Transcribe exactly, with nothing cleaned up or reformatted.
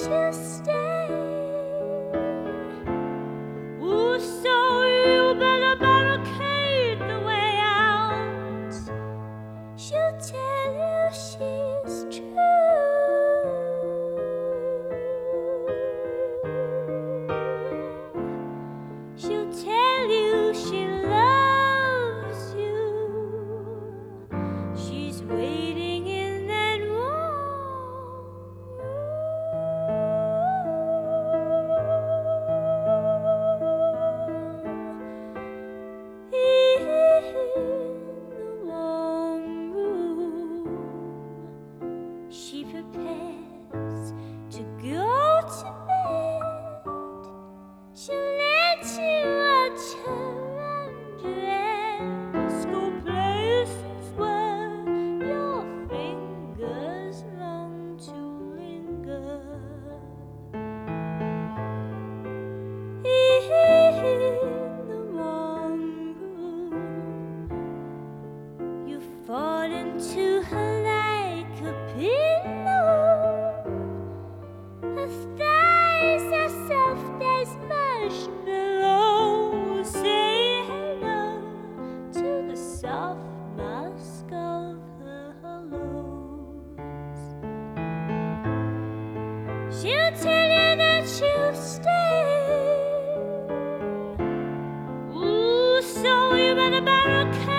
she'll stay. Ooh, so you better barricade the way out. She'll tell you she's true. She'll tell you she loves you. She's waiting in that warm room. In the warm room, she prepares to go to bed. She'll let you watch her undress, go places where your fingers long to linger. In the warm room, you fall into her like a pillow. Her thighs are soft as marshmallows. Say hello to the soft mask of her hellos. She'll tell you that she'll stay. Ooh, so you better barricade